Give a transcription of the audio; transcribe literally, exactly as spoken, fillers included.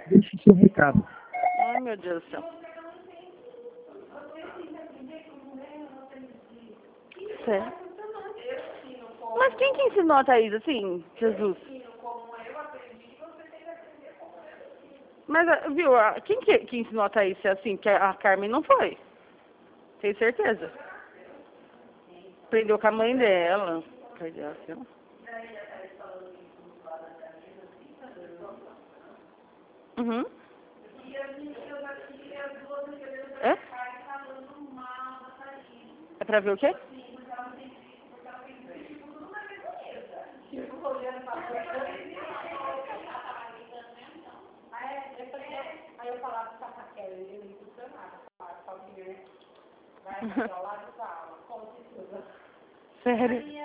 Deixe seu recado. Ai, meu Deus do céu. Sério? Mas quem que ensinou a Thaís assim, Jesus? Mas, ah, viu, ah, quem que, que ensinou a Thaís a ser assim? Que a Carmen não foi. Tenho certeza. Aprendeu com a mãe dela. Perdeu assim. Uhum. É? É pra ver o quê? Sério?